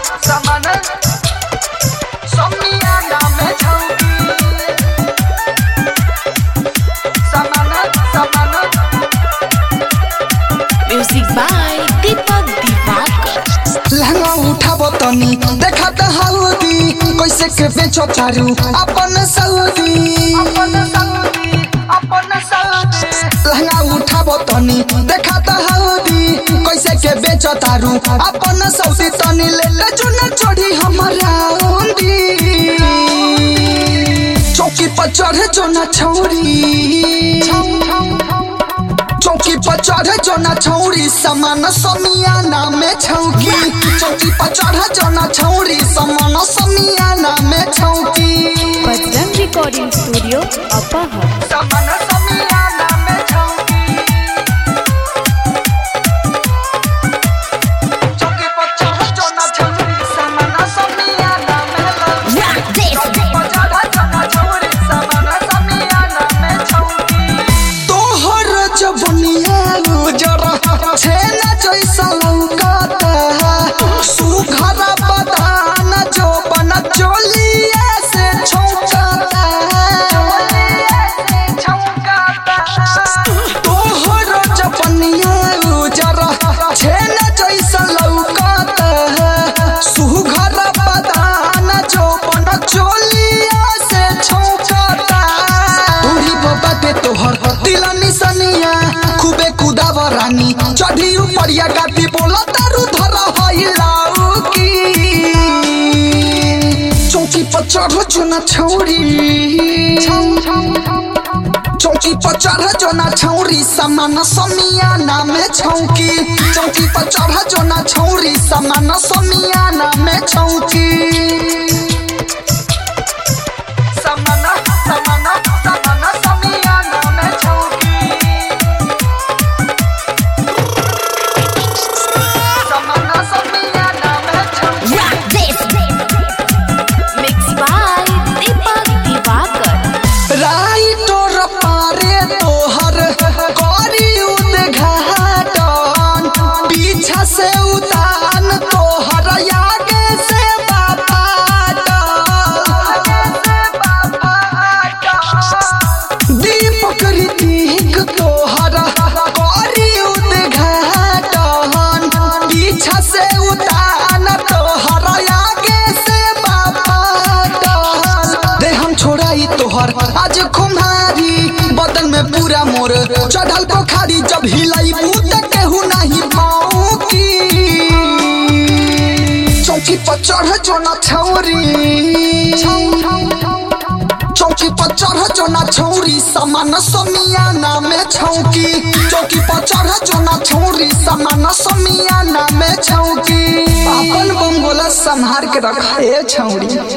सामान समियाना में छौकी सामान म्यूजिक बाय दीपक दिवाकर। लहंगा उठाबो तनी देखा त हल्दी कैसे के बेचो चारू अपन सऊदी लहंगा उठाबो तनी देखा त हल्दी कैसे के बेचो तारू अपन सऊदी तनी ले ले चुना छोड़ी हमरा ओंदी चौकी पर चढ़े जो ना छौरी चौकी पर चढ़े जो ना छौरी सामान समियाना में छौकी चौकी पर चढ़े जो ना छौरी सामान समियाना में छौकी बजरंग रिकॉर्डिंग स्टूडियो अपहर। सामान समियाना में छौकी चौकी पर चढ़े जो ना छौरी सामान समियाना में चौकी पर चढ़े जो ना छौरी सामान समियाना में छौकी तोहर जवनिया जरा छेना जैसा लौकाता सुघर बदान जो बन चोलिया से छौकाता तोहर जवनिया जरा छेना जैसा लौकाता सुघर बदान जो बन चोलिया से छौकाता तोरी बाबा पे तोहर दिला निसनिया खूबे कुदाव रानी चढ़ी उपरिया गाती बोला तारू धरा हइलाऊ की चौकी पर चढ़ जो ना छौरी चौकी पर चढ़ जो ना छौरी सामान समियाना में छौकी चौकी पर चढ़ जो ना छौरी सामान समियाना में छौकी सामान समियाना में छौकी सामान समियाना में छौकी मिक्स बाय दीपक दिवाकर। राइटोर पारे तोहर करी उद्घाटन पीछा से उतान तोहर आगे से दीपक ऋतिक तोहर करी उद्घाटन पीछा से उतान तोहर आगे से दे हम छोड़ाई तोहर आज खुमारी बदन में पूरा मोर चढ़ल पोखरी जब हिलाई बूत केहू नहीं पाऊं की चौकी पर चढ़ जो ना छौरी चौकी पर चढ़ जो ना छौरी सामान समियाना में छौकी चौकी पर चढ़ जो ना छौरी सामान समियाना में छौकी अपन बंगोला संहार के रखा है छौरी।